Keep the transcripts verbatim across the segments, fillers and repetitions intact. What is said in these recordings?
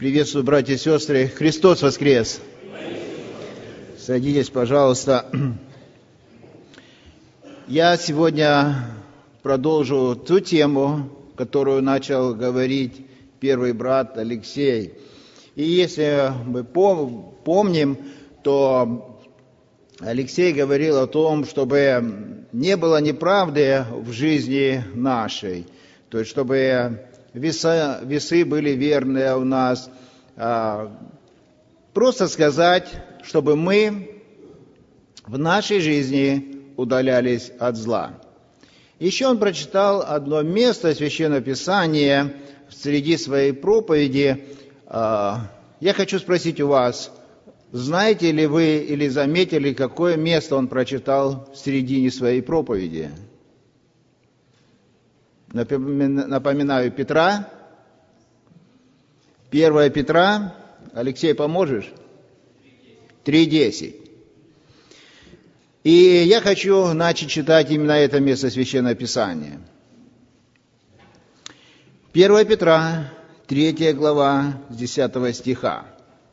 Приветствую, братья и сестры. Христос воскрес! Садитесь, пожалуйста. Я сегодня продолжу ту тему, которую начал говорить первый брат Алексей. И если мы помним, то Алексей говорил о том, чтобы не было неправды в жизни нашей, то есть чтобы весы, весы были верные у нас. Просто сказать, чтобы мы в нашей жизни удалялись от зла. Еще он прочитал одно место Священного Писания среди своей проповеди. Я хочу спросить у вас, знаете ли вы или заметили, какое место он прочитал в середине своей проповеди? Напоминаю, Петра, первое Петра, Алексей, поможешь? три десять. И я хочу начать читать именно это место Священного Писания. первое Петра, третья глава, с десятого стиха.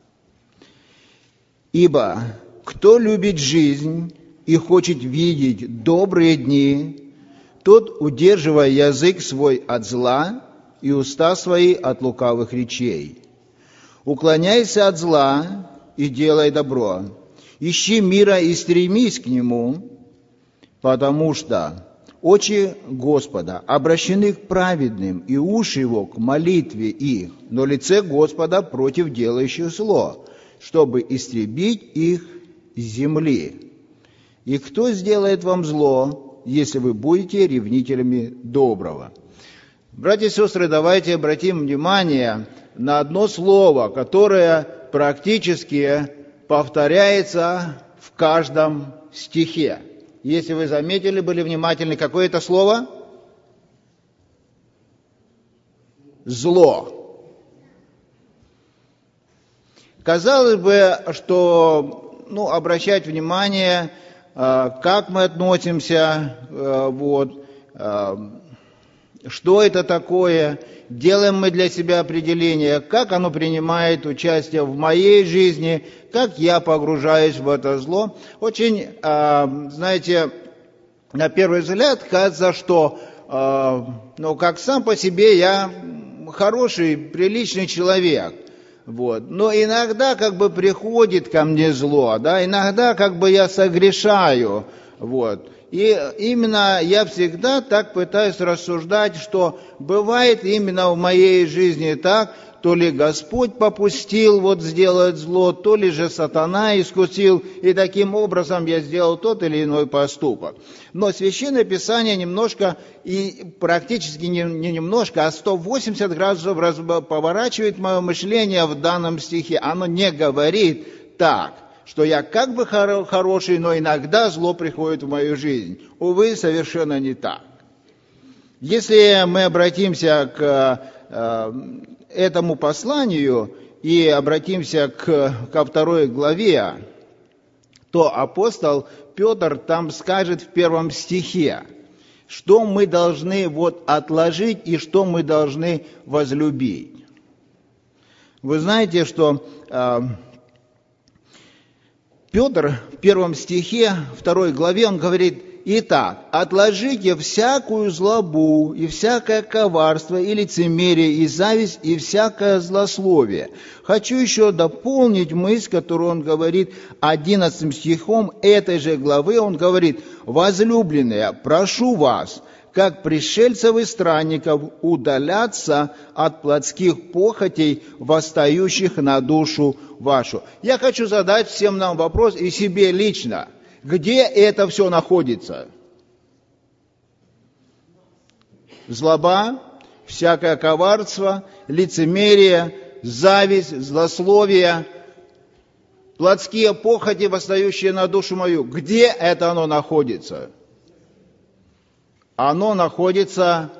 «Ибо кто любит жизнь и хочет видеть добрые дни, тот, удерживая язык свой от зла и уста свои от лукавых речей. Уклоняйся от зла и делай добро. Ищи мира и стремись к нему, потому что очи Господа обращены к праведным, и уши его к молитве их, но лице Господа против делающих зло, чтобы истребить их с земли. И кто сделает вам зло, если вы будете ревнителями доброго?» Братья и сестры, давайте обратим внимание на одно слово, которое практически повторяется в каждом стихе. Если вы заметили, были внимательны, какое это слово? Зло. Казалось бы, что ну, обращать внимание, как мы относимся, вот, что это такое, делаем мы для себя определение, как оно принимает участие в моей жизни, как я погружаюсь в это зло. Очень, знаете, на первый взгляд кажется, что, ну, как сам по себе я хороший, приличный человек. Вот. Но иногда как бы приходит ко мне зло, да, иногда как бы я согрешаю, вот. И именно я всегда так пытаюсь рассуждать, что бывает именно в моей жизни так, то ли Господь попустил вот сделать зло, то ли же сатана искусил, и таким образом я сделал тот или иной поступок. Но Священное Писание немножко, и практически не, не немножко, а сто восемьдесят градусов раз, поворачивает мое мышление в данном стихе. Оно не говорит так, что я как бы хоро- хороший, но иногда зло приходит в мою жизнь. Увы, совершенно не так. Если мы обратимся к э, этому посланию и обратимся к, ко второй главе, то апостол Петр там скажет в первом стихе, что мы должны вот отложить и что мы должны возлюбить. Вы знаете, что э, Петр в первом стихе, второй главе, он говорит: «Итак, отложите всякую злобу и всякое коварство и лицемерие и зависть и всякое злословие». Хочу еще дополнить мысль, которую он говорит одиннадцатым стихом этой же главы. Он говорит: «Возлюбленные, прошу вас, как пришельцев и странников, удаляться от плотских похотей, восстающих на душу вашу». Я хочу задать всем нам вопрос, и себе лично. Где это все находится? Злоба, всякое коварство, лицемерие, зависть, злословие, плотские похоти, восстающие на душу мою. Где это оно находится? Оно находится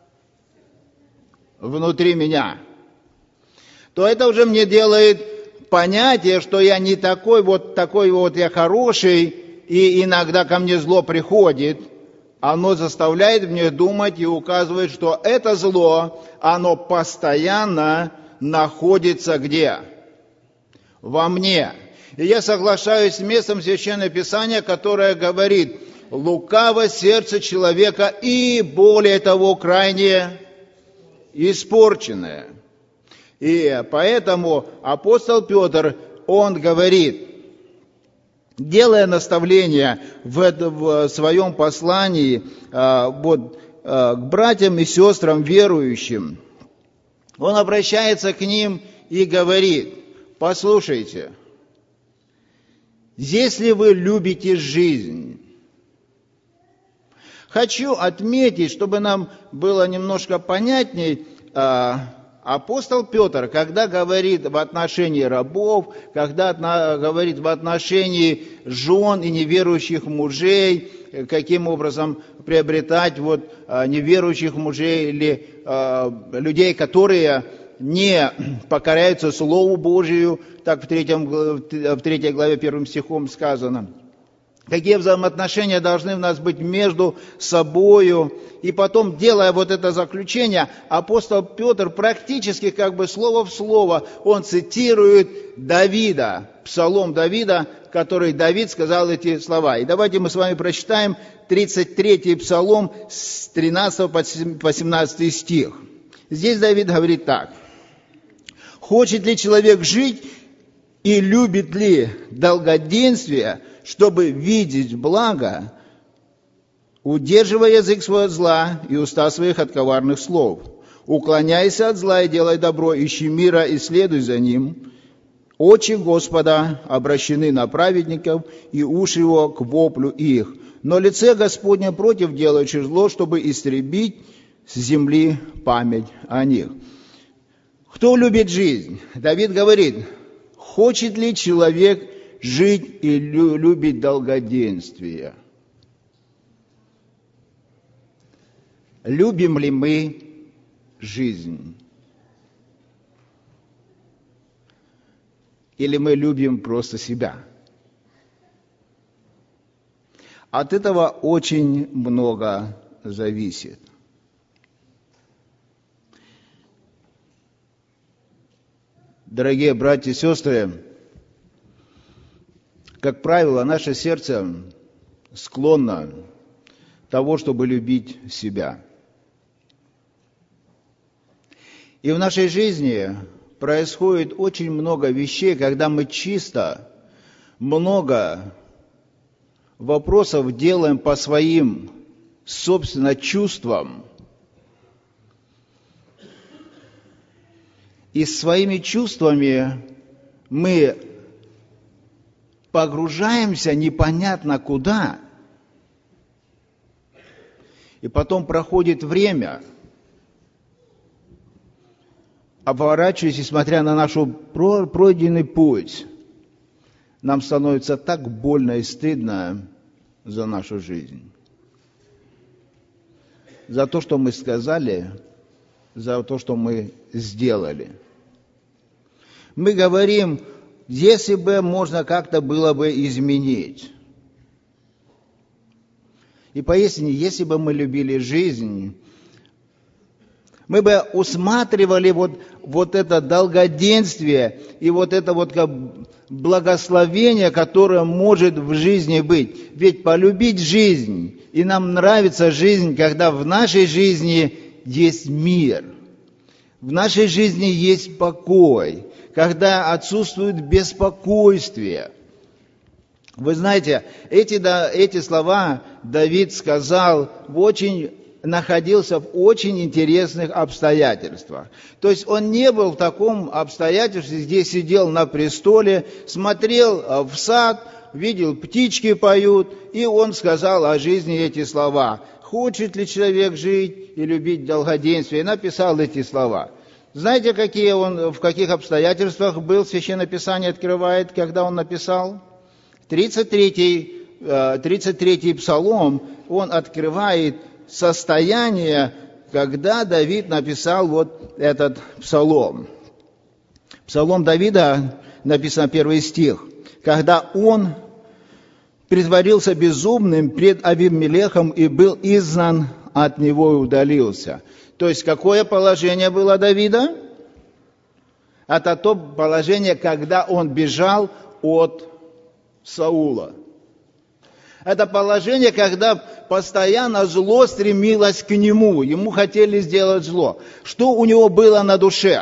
внутри меня. То это уже мне делает понятие, что я не такой вот, такой вот я хороший, и иногда ко мне зло приходит, оно заставляет меня думать и указывает, что это зло, оно постоянно находится где? Во мне. И я соглашаюсь с местом Священного Писания, которое говорит: лукаво сердце человека и, более того, крайне испорченное. И поэтому апостол Петр, он говорит, делая наставление в, в своем послании вот, к братьям и сестрам верующим, он обращается к ним и говорит: послушайте, если вы любите жизнь, хочу отметить, чтобы нам было немножко понятней, апостол Петр, когда говорит в отношении рабов, когда говорит в отношении жен и неверующих мужей, каким образом приобретать вот неверующих мужей или людей, которые не покоряются Слову Божию, так в, третьем, в третьей главе первым стихом сказано. Какие взаимоотношения должны у нас быть между собою. И потом, делая вот это заключение, апостол Петр практически как бы слово в слово, он цитирует Давида, псалом Давида, который Давид сказал эти слова. И давайте мы с вами прочитаем тридцать третий псалом с тринадцатого по семнадцатый стих. Здесь Давид говорит так: «Хочет ли человек жить и любит ли долгоденствие, чтобы видеть благо, удерживая язык свой от зла и уста своих от коварных слов. Уклоняйся от зла и делай добро, ищи мира и следуй за ним. Очи Господа обращены на праведников, и уши его к воплю их. Но лице Господне против делающих зло, чтобы истребить с земли память о них». Кто любит жизнь? Давид говорит: хочет ли человек жить и любить долгоденствие? Любим ли мы жизнь? Или мы любим просто себя? От этого очень много зависит. Дорогие братья и сестры, как правило, наше сердце склонно того, чтобы любить себя. И в нашей жизни происходит очень много вещей, когда мы чисто много вопросов делаем по своим, собственно, чувствам. И своими чувствами мы погружаемся непонятно куда. И потом проходит время, оборачиваясь и смотря на наш пройденный путь, нам становится так больно и стыдно за нашу жизнь. За то, что мы сказали, за то, что мы сделали. Мы говорим, если бы можно как-то было бы изменить. И поистине, если бы мы любили жизнь, мы бы усматривали вот, вот это долгоденствие и вот это вот как благословение, которое может в жизни быть. Ведь полюбить жизнь, и нам нравится жизнь, когда в нашей жизни есть мир, в нашей жизни есть покой, когда отсутствует беспокойствие. Вы знаете, эти, да, эти слова Давид сказал в очень... находился в очень интересных обстоятельствах. То есть он не был в таком обстоятельстве, где сидел на престоле, смотрел в сад, видел, птички поют, и он сказал о жизни эти слова. Хочет ли человек жить и любить долгоденствие? И написал эти слова. Знаете, какие он, в каких обстоятельствах был, Священное Писание открывает, когда он написал? тридцать третий, тридцать третий псалом, он открывает состояние, когда Давид написал вот этот псалом. Псалом Давида, написано первый стих, когда он притворился безумным пред Авимелехом и был изгнан от него и удалился. То есть, какое положение было Давида? Это то положение, когда он бежал от Саула. Это положение, когда постоянно зло стремилось к нему, ему хотели сделать зло. Что у него было на душе?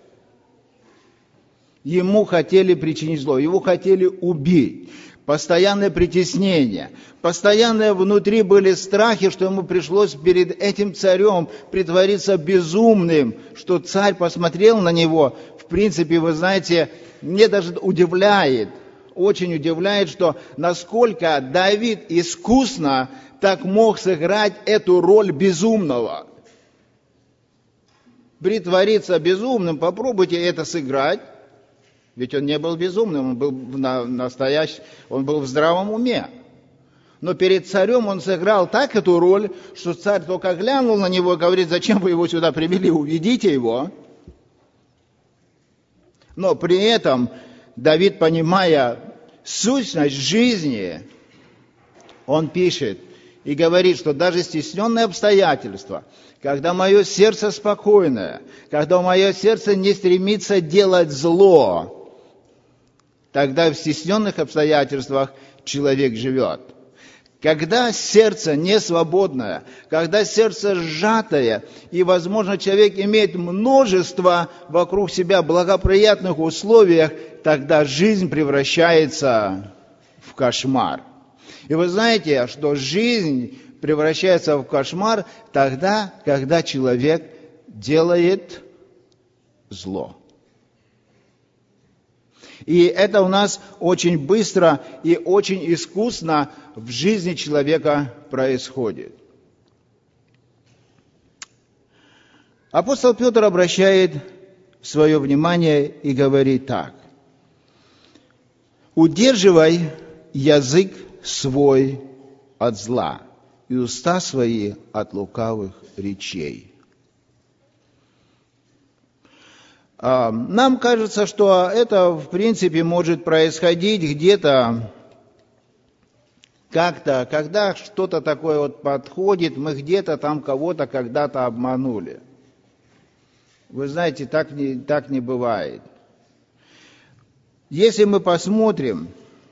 Ему хотели причинить зло, его хотели убить. Постоянное притеснение, постоянные внутри были страхи, что ему пришлось перед этим царем притвориться безумным, что царь посмотрел на него. В принципе, вы знаете, мне даже удивляет, очень удивляет, что насколько Давид искусно так мог сыграть эту роль безумного. Притвориться безумным, попробуйте это сыграть. Ведь он не был безумным, он был настоящий, он был в здравом уме. Но перед царем он сыграл так эту роль, что царь только глянул на него и говорит: зачем вы его сюда привели, уведите его. Но при этом Давид, понимая сущность жизни, он пишет и говорит, что даже стесненные обстоятельства, когда мое сердце спокойное, когда мое сердце не стремится делать зло, тогда в стесненных обстоятельствах человек живет. Когда сердце не свободное, когда сердце сжатое, и, возможно, человек имеет множество вокруг себя благоприятных условий, тогда жизнь превращается в кошмар. И вы знаете, что жизнь превращается в кошмар тогда, когда человек делает зло. И это у нас очень быстро и очень искусно в жизни человека происходит. Апостол Петр обращает свое внимание и говорит так: «Удерживай язык свой от зла и уста свои от лукавых речей». Нам кажется, что это, в принципе, может происходить где-то, как-то, когда что-то такое вот подходит, мы где-то там кого-то когда-то обманули. Вы знаете, так не, так не бывает. Если мы посмотрим,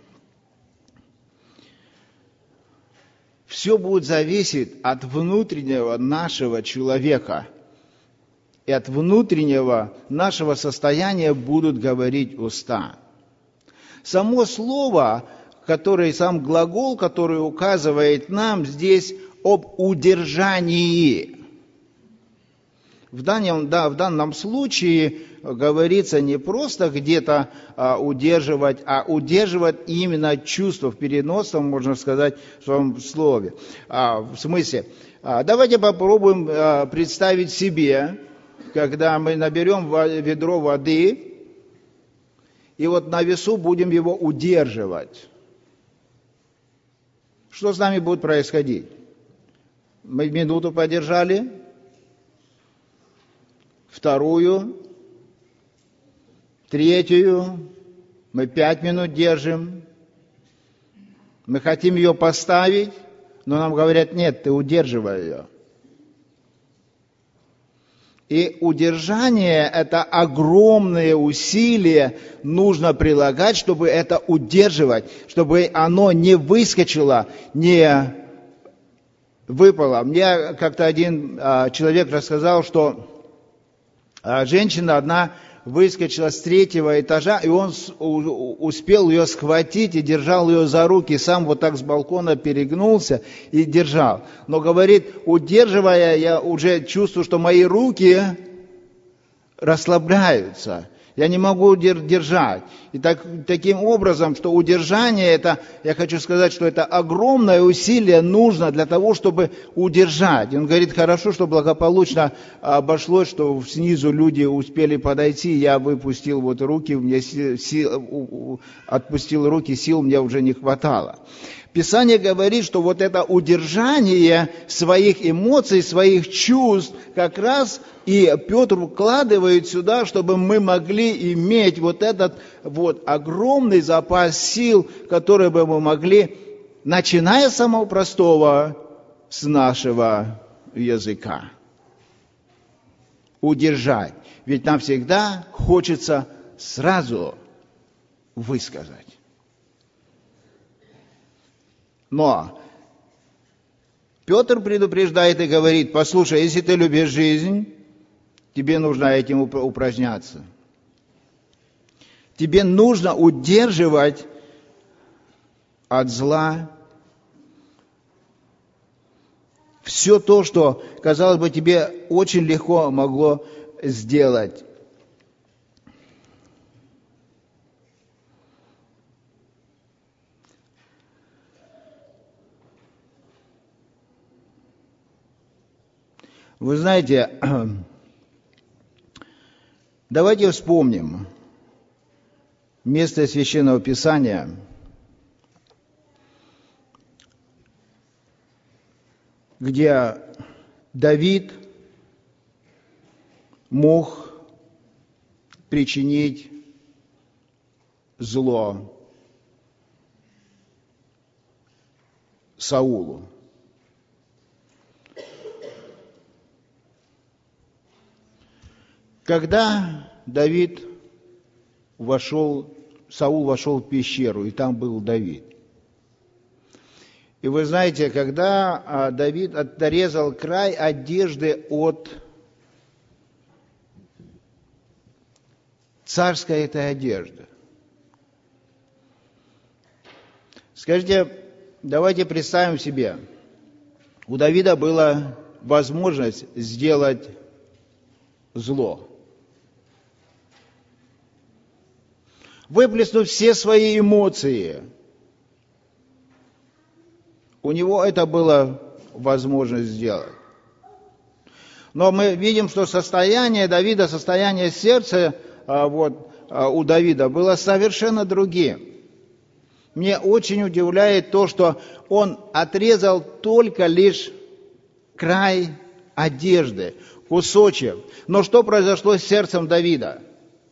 все будет зависеть от внутреннего нашего человека. И от внутреннего нашего состояния будут говорить уста. Само слово, который, сам глагол, который указывает нам здесь об удержании. В данном, да, в данном случае говорится не просто где-то а, удерживать, а удерживать именно чувство в переносном, можно сказать, в своем слове. А, в смысле, а, давайте попробуем а, представить себе, когда мы наберем ведро воды, и вот на весу будем его удерживать. Что с нами будет происходить? Мы минуту подержали, вторую, третью, мы пять минут держим, мы хотим ее поставить, но нам говорят: нет, ты удерживай ее. И удержание – это огромные усилия нужно прилагать, чтобы это удерживать, чтобы оно не выскочило, не выпало. Мне как-то один а, человек рассказал, что а, женщина одна выскочила с третьего этажа, и он с, у, успел ее схватить и держал ее за руки, сам вот так с балкона перегнулся и держал. Но говорит, удерживая, я уже чувствую, что мои руки расслабляются. Я не могу держать. И так, таким образом, что удержание, это, я хочу сказать, что это огромное усилие нужно для того, чтобы удержать. И он говорит, хорошо, что благополучно обошлось, что снизу люди успели подойти, я выпустил вот руки, мне сил, отпустил руки, сил мне уже не хватало. Писание говорит, что вот это удержание своих эмоций, своих чувств, как раз и Петр укладывает сюда, чтобы мы могли иметь вот этот вот огромный запас сил, который бы мы могли, начиная с самого простого, с нашего языка. удержать. Ведь нам всегда хочется сразу высказать. Но Петр предупреждает и говорит: послушай, если ты любишь жизнь, тебе нужно этим упражняться. Тебе нужно удерживать от зла все то, что, казалось бы, тебе очень легко могло сделать. Вы знаете, давайте вспомним место Священного Писания, где Давид мог причинить зло Саулу. Когда Давид вошел, Саул вошел в пещеру, и там был Давид. И вы знаете, когда Давид отрезал край одежды от царской этой одежды. Скажите, давайте представим себе, у Давида была возможность сделать зло. Выплеснув все свои эмоции. У него это было возможность сделать. Но мы видим, что состояние Давида, состояние сердца вот, у Давида было совершенно другим. Мне очень удивляет то, что он отрезал только лишь край одежды, кусочек. Но что произошло с сердцем Давида?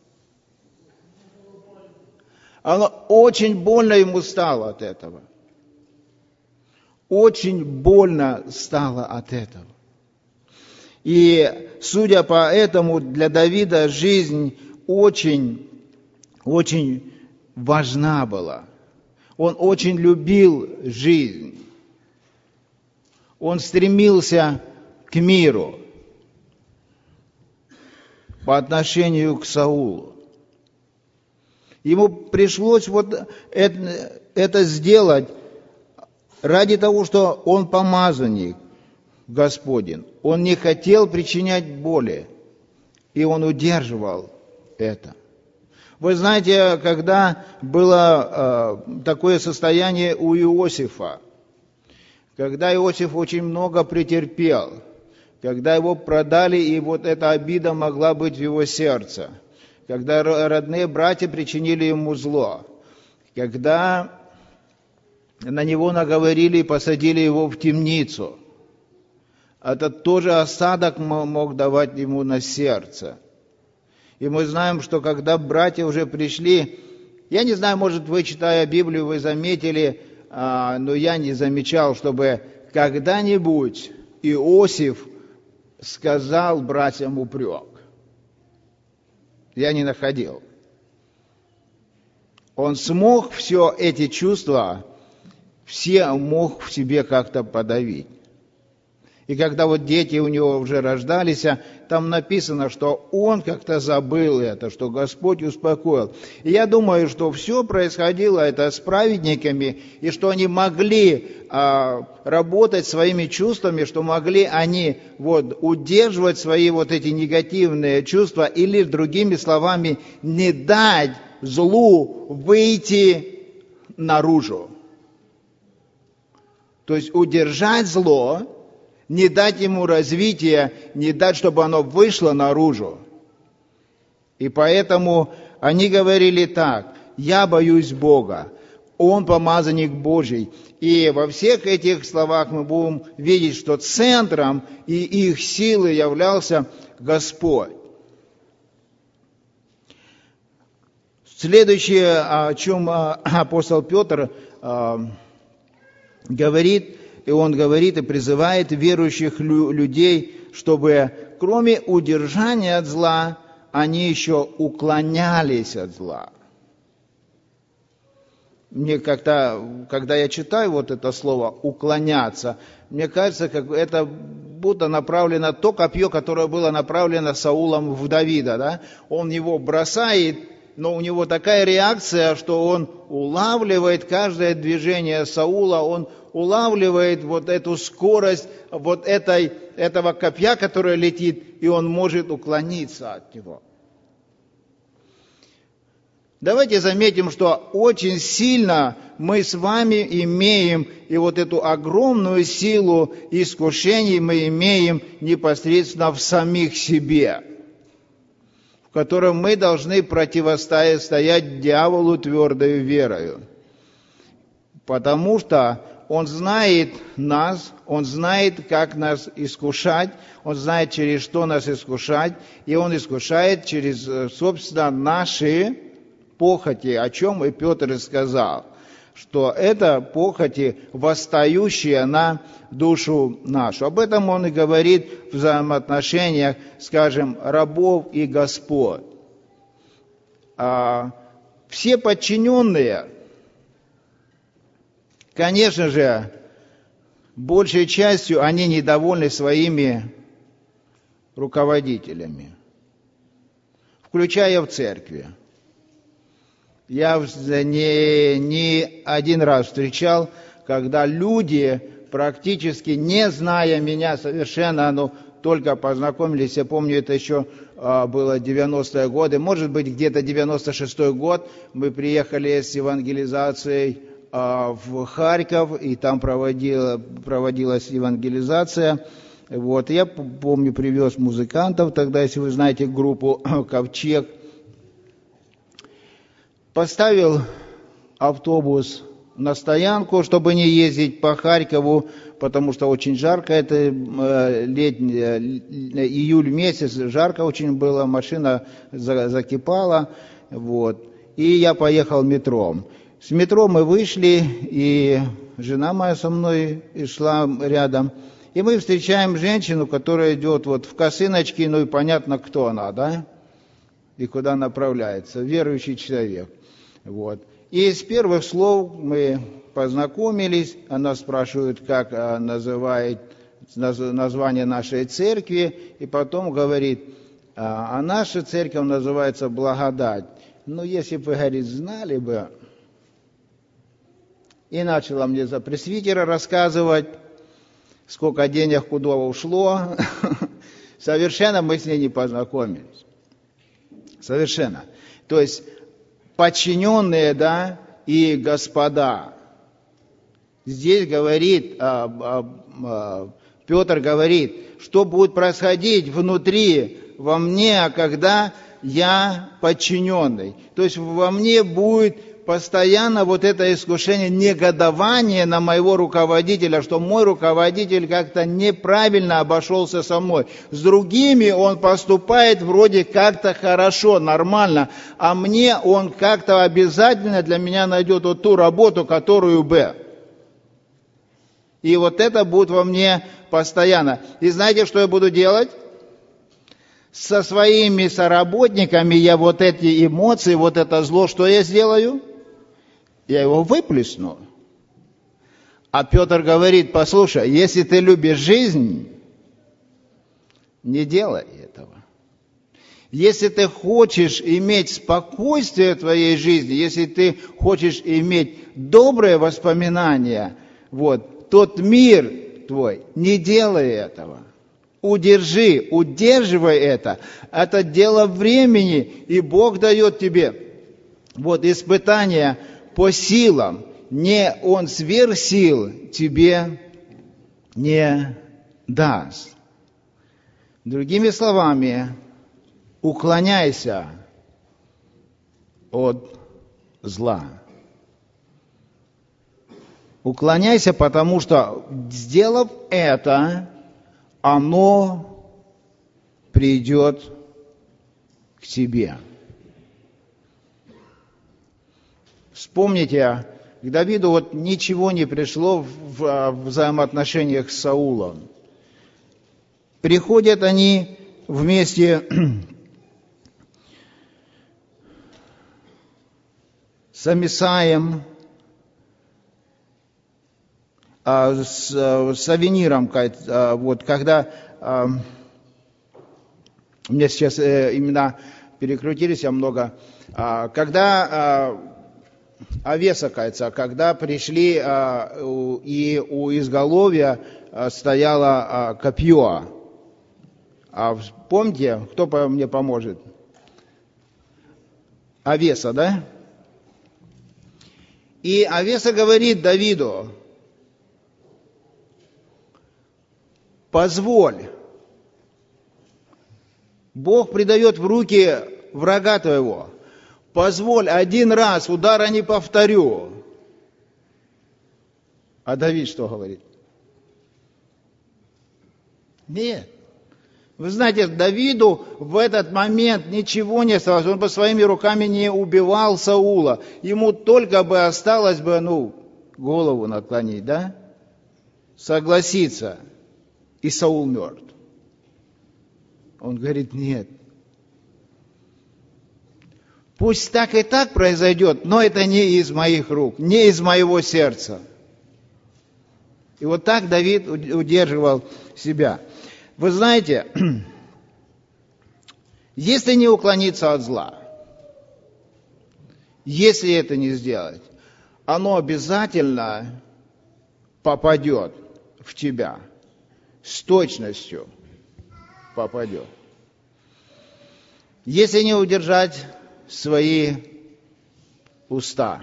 Оно очень больно ему стало от этого. Очень больно стало от этого. И, судя по этому, для Давида жизнь очень, очень важна была. Он очень любил жизнь. Он стремился к миру по отношению к Саулу. Ему пришлось вот это, это сделать ради того, что он помазанник Господень. Он не хотел причинять боли, и он удерживал это. Вы знаете, когда было э, такое состояние у Иосифа, когда Иосиф очень много претерпел, когда его продали, и вот эта обида могла быть в его сердце, когда родные братья причинили ему зло, когда на него наговорили и посадили его в темницу, это тоже осадок мог давать ему на сердце. И мы знаем, что когда братья уже пришли, я не знаю, может, вы, читая Библию, вы заметили, но я не замечал, чтобы когда-нибудь Иосиф сказал братьям упрек. Я не находил. Он смог все эти чувства, все мог в себе как-то подавить. И когда вот дети у него уже рождались, там написано, что он как-то забыл это, что Господь успокоил. И я думаю, что все происходило это с праведниками, и что они могли а, работать своими чувствами, что могли они вот, удерживать свои вот эти негативные чувства, или, другими словами, не дать злу выйти наружу. То есть удержать зло, не дать ему развития, не дать, чтобы оно вышло наружу. И поэтому они говорили так: я боюсь Бога, Он помазанник Божий. И во всех этих словах мы будем видеть, что центром и их силы являлся Господь. Следующее, о чем апостол Петр говорит, и он говорит и призывает верующих людей, чтобы кроме удержания от зла, они еще уклонялись от зла. Мне как-то, когда я читаю вот это слово «уклоняться», мне кажется, как это будто направлено то копье, которое было направлено Саулом в Давида. Да? Он его бросает, но у него такая реакция, что он улавливает каждое движение Саула, он улавливает вот эту скорость вот этой, этого копья, которое летит, и он может уклониться от него. Давайте заметим, что очень сильно мы с вами имеем, и вот эту огромную силу искушений мы имеем непосредственно в самих себе, в котором мы должны противостоять стоять дьяволу твердою верою. Потому что он знает нас, он знает, как нас искушать, он знает, через что нас искушать, и он искушает через, собственно, наши похоти, о чем и Петр и сказал, что это похоти, восстающие на душу нашу. Об этом он и говорит в взаимоотношениях, скажем, рабов и господ. А все подчиненные, конечно же, большей частью они недовольны своими руководителями, включая в церкви. Я не, не один раз встречал, когда люди, практически не зная меня совершенно, но только познакомились, я помню, это еще а, было девяностые годы, может быть, где-то девяносто шестой год, мы приехали с евангелизацией а, в Харьков, и там проводила, проводилась евангелизация. Вот, я помню, привез музыкантов тогда, если вы знаете группу «Ковчег». Поставил автобус на стоянку, чтобы не ездить по Харькову, потому что очень жарко, это э, летний, э, июль месяц, жарко очень было, машина за, закипала, вот. И я поехал метром. С метро мы вышли, и жена моя со мной шла рядом, и мы встречаем женщину, которая идет вот в косыночке, ну и понятно, кто она, да, и куда направляется, верующий человек. Вот. И с первых слов мы познакомились, она спрашивает, как называет название нашей церкви, и потом говорит, а наша церковь называется «Благодать». Ну, если бы, говорит, знали бы. И начала мне за пресвитера рассказывать, сколько денег куда ушло. Совершенно мы с ней не познакомились. Совершенно. То есть, подчиненные, да, и господа. Здесь говорит, а, а, а, Петр говорит, что будет происходить внутри, во мне, когда я подчиненный. То есть во мне будет постоянно вот это искушение, негодование на моего руководителя, что мой руководитель как-то неправильно обошелся со мной. С другими он поступает вроде как-то хорошо, нормально, а мне он как-то обязательно для меня найдет вот ту работу, которую бы. И вот это будет во мне постоянно. И знаете, что я буду делать? Со своими соработниками я вот эти эмоции, вот это зло, что я сделаю? Я его выплесну. А Петр говорит, послушай, если ты любишь жизнь, не делай этого. Если ты хочешь иметь спокойствие в твоей жизни, если ты хочешь иметь добрые воспоминания, вот, тот мир твой, не делай этого. Удержи, удерживай это. Это дело времени, и Бог дает тебе вот испытания по силам. Не Он сверх сил тебе не даст. Другими словами, уклоняйся от зла. Уклоняйся, потому что, сделав это, оно придет к тебе. Вспомните, к Давиду вот ничего не пришло в взаимоотношениях с Саулом. Приходят они вместе с Амисаем, с, с Авениром, вот, когда у меня сейчас имена перекрутились, я много, когда Авеса, кажется, когда пришли и у изголовья стояло копье. Помните, кто мне поможет? Авеса, да? И Авеса говорит Давиду: позволь, Бог предает в руки врага твоего, позволь, один раз удара не повторю. А Давид что говорит? Нет. Вы знаете, Давиду в этот момент ничего не осталось. Он бы своими руками не убивал Саула. Ему только бы осталось бы, ну, голову наклонить, да? Согласиться. И Саул мертв. Он говорит: нет. Пусть так и так произойдет, но это не из моих рук, не из моего сердца. И вот так Давид удерживал себя. Вы знаете, если не уклониться от зла, если это не сделать, оно обязательно попадет в тебя, с точностью попадет. Если не удержать свои уста.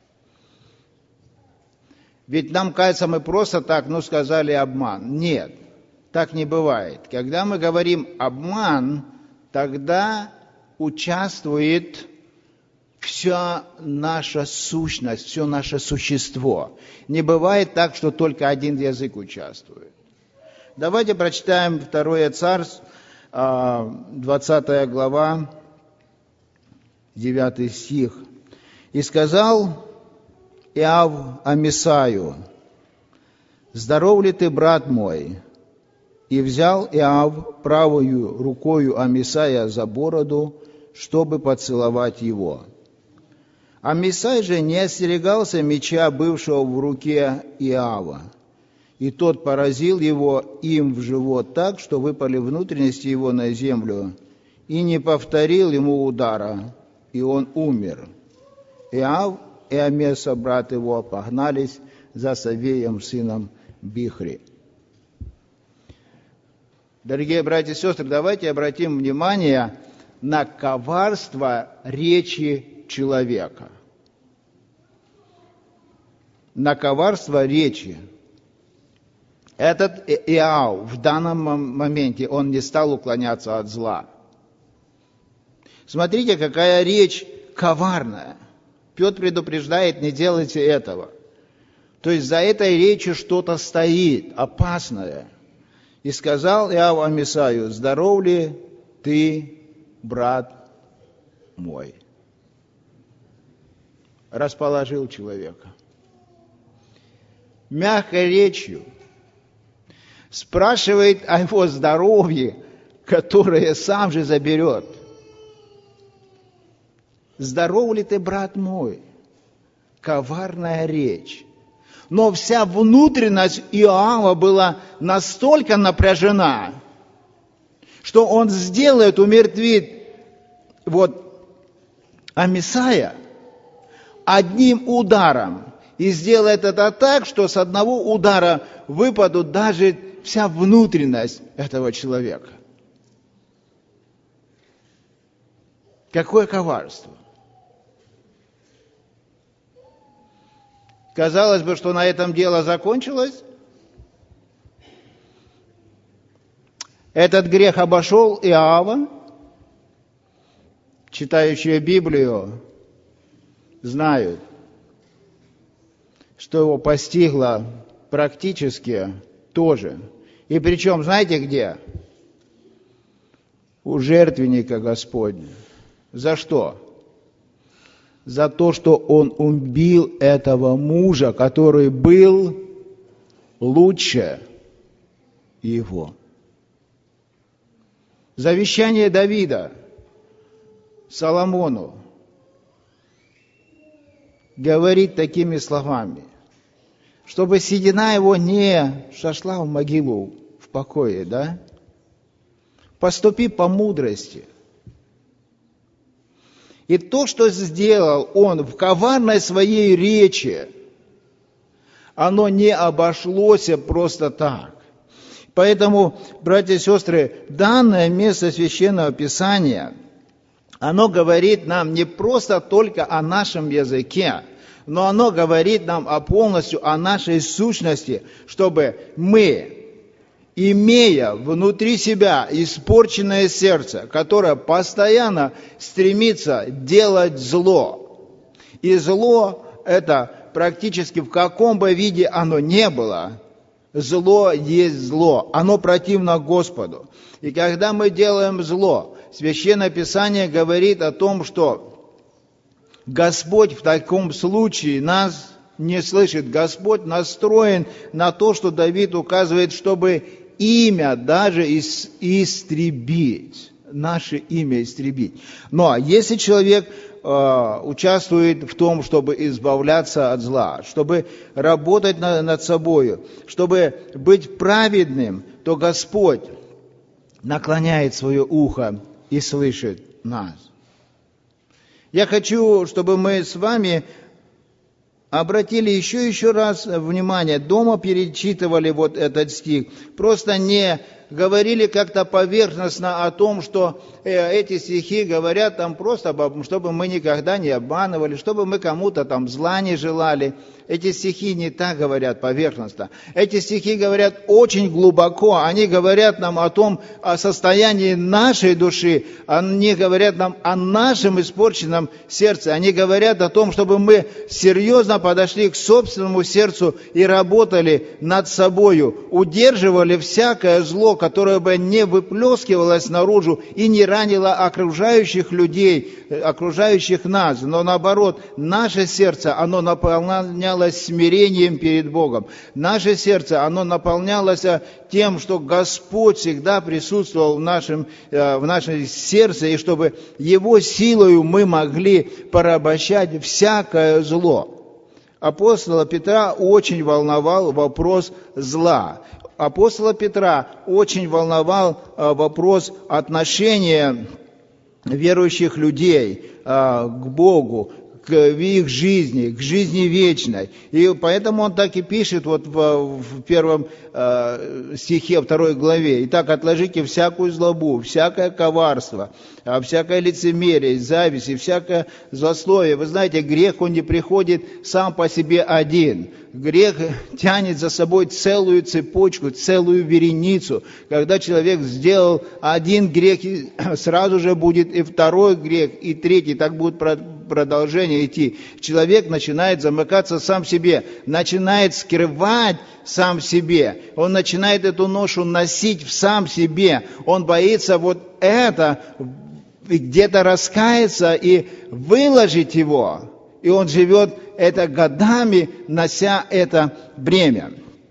Ведь нам кажется, мы просто так, ну, сказали обман. Нет. Так не бывает. Когда мы говорим обман, тогда участвует вся наша сущность, все наше существо. Не бывает так, что только один язык участвует. Давайте прочитаем Второе Царств, двадцатая глава, девятый стих. «И сказал Иов Амисаю: здоров ли ты, брат мой? И взял Иов правую рукою Амисая за бороду, чтобы поцеловать его. Амисай же не остерегался меча, бывшего в руке Иова, и тот поразил его им в живот так, что выпали внутренности его на землю, и не повторил ему удара, и он умер. Иов и Амеса, брат его, погнались за Савеем, сыном Бихри». Дорогие братья и сестры, давайте обратим внимание на коварство речи человека. На коварство речи. Этот Иов в данном моменте, он не стал уклоняться от зла. Смотрите, какая речь коварная. Петр предупреждает: не делайте этого. То есть за этой речью что-то стоит, опасное. «И сказал Иов Амисаю: здоров ли ты, брат мой?» Расположил человека. Мягкой речью спрашивает о его здоровье, которое сам же заберет. «Здоров ли ты, брат мой?» Коварная речь. Но вся внутренность Иова была настолько напряжена, что он сделает, умертвит вот Амисая одним ударом. И сделает это так, что с одного удара выпадут даже вся внутренность этого человека. Какое коварство! Казалось бы, что на этом дело закончилось. Этот грех обошел Иова. Читающие Библию знают, что его постигло практически тоже. И причем, знаете где? У жертвенника Господня. За что? За то, что он убил этого мужа, который был лучше его. Завещание Давида Соломону говорит такими словами, чтобы седина его не сошла в могилу в покое, да? Поступи по мудрости. И то, что сделал он в коварной своей речи, оно не обошлось просто так. Поэтому, братья и сестры, данное место Священного Писания, оно говорит нам не просто только о нашем языке, но оно говорит нам о полностью о нашей сущности, чтобы мы, имея внутри себя испорченное сердце, которое постоянно стремится делать зло, и зло это практически в каком бы виде оно ни было, зло есть зло, оно противно Господу. И когда мы делаем зло, Священное Писание говорит о том, что Господь в таком случае нас не слышит. Господь настроен на то, что Давид указывает, чтобы имя даже истребить, наше имя истребить. Но если человек э, участвует в том, чтобы избавляться от зла, чтобы работать на, над собой, чтобы быть праведным, то Господь наклоняет свое ухо и слышит нас. Я хочу, чтобы мы с вами обратили еще еще раз внимание, дома перечитывали вот этот стих, просто не говорили как-то поверхностно о том, что э, эти стихи говорят там просто, чтобы мы никогда не обманывали, чтобы мы кому-то там зла не желали. Эти стихи не так говорят поверхностно. Эти стихи говорят очень глубоко. Они говорят нам о том, о состоянии нашей души. Они говорят нам о нашем испорченном сердце. Они говорят о том, чтобы мы серьезно подошли к собственному сердцу и работали над собою, удерживали всякое зло, которое бы не выплескивалось наружу и не ранило окружающих людей, окружающих нас. Но наоборот, наше сердце, оно наполнялось смирением перед Богом. Наше сердце, оно наполнялось тем, что Господь всегда присутствовал в нашем, в нашем сердце, и чтобы Его силою мы могли порабощать всякое зло. Апостола Петра очень волновал вопрос зла. Апостола Петра очень волновал вопрос отношения верующих людей к Богу, к их жизни, к жизни вечной. И поэтому он так и пишет вот в, в первом э, стихе второй главе. «Итак, отложите всякую злобу, всякое коварство, всякое лицемерие, зависть и всякое злословие». Вы знаете, грех, он не приходит сам по себе один. Грех тянет за собой целую цепочку, целую вереницу. Когда человек сделал один грех, сразу же будет и второй грех, и третий. Так будет продолжение идти. Человек начинает замыкаться сам в себе, начинает скрывать сам в себе. Он начинает эту ношу носить в сам себе. Он боится вот это где-то раскаяться и выложить его. И он живет это годами, нося это бремя.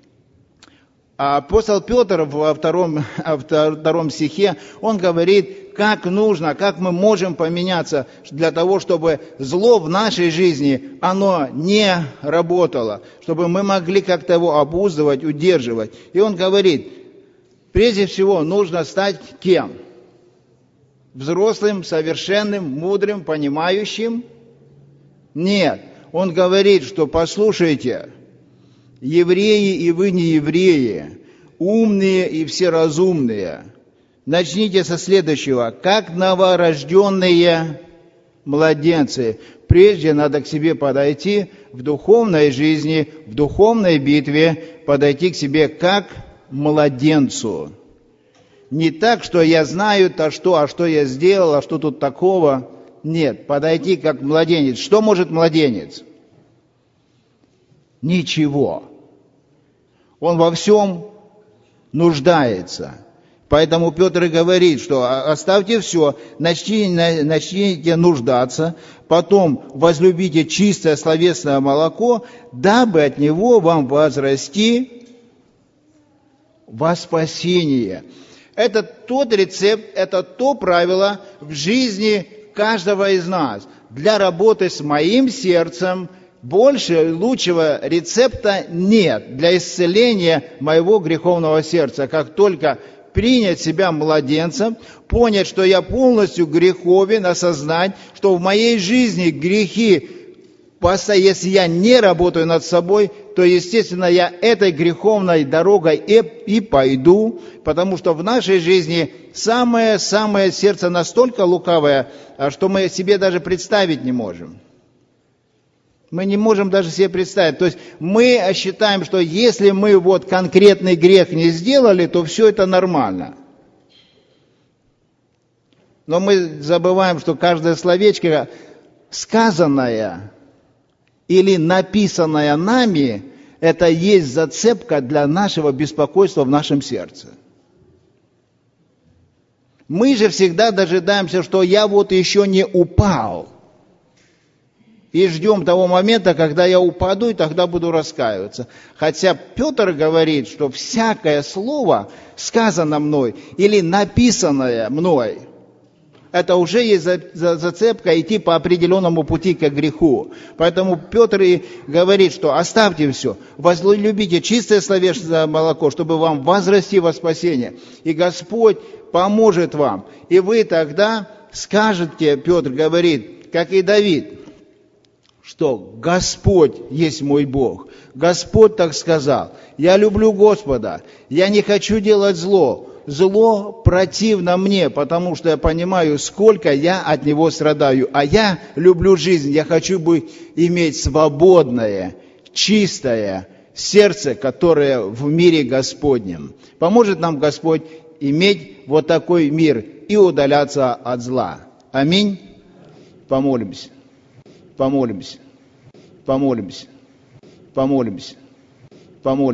А апостол Петр во втором, во втором стихе, он говорит, как нужно, как мы можем поменяться для того, чтобы зло в нашей жизни, оно не работало, чтобы мы могли как-то его обуздывать, удерживать. И он говорит, прежде всего нужно стать кем? Взрослым, совершенным, мудрым, понимающим? Нет. Он говорит, что послушайте, евреи и вы не евреи, умные и все разумные, начните со следующего. Как новорожденные младенцы, прежде надо к себе подойти в духовной жизни, в духовной битве, подойти к себе как младенцу. Не так, что я знаю-то что, а что я сделал, а что тут такого. Нет, подойти как младенец. Что может младенец? Ничего. Он во всем нуждается. Поэтому Петр и говорит, что оставьте все, начните, начните нуждаться, потом возлюбите чистое словесное молоко, дабы от него вам возрасти во спасение. Это тот рецепт, это то правило в жизни каждого из нас. Для работы с моим сердцем больше лучшего рецепта нет для исцеления моего греховного сердца. Как только принять себя младенцем, понять, что я полностью греховен, осознать, что в моей жизни грехи, если я не работаю над собой, то, естественно, я этой греховной дорогой и, и пойду, потому что в нашей жизни самое-самое сердце настолько лукавое, что мы себе даже представить не можем. Мы не можем даже себе представить. То есть мы считаем, что если мы вот конкретный грех не сделали, то все это нормально. Но мы забываем, что каждое словечко, сказанное или написанное нами, это есть зацепка для нашего беспокойства в нашем сердце. Мы же всегда дожидаемся, что я вот еще не упал. И ждем того момента, когда я упаду, и тогда буду раскаиваться. Хотя Петр говорит, что всякое слово, сказано мной или написанное мной, это уже есть зацепка идти по определенному пути к греху. Поэтому Петр и говорит, что оставьте все, возлюбите чистое словесное молоко, чтобы вам возрасти во спасение. И Господь поможет вам. И вы тогда скажете, Петр говорит, как и Давид, что Господь есть мой Бог. Господь так сказал. Я люблю Господа. Я не хочу делать зло. Зло противно мне, потому что я понимаю, сколько я от него страдаю. А я люблю жизнь. Я хочу быть, иметь свободное, чистое сердце, которое в мире Господнем. Поможет нам Господь иметь вот такой мир и удаляться от зла. Аминь. Помолимся. Помолимся, помолимся, помолимся, помолимся.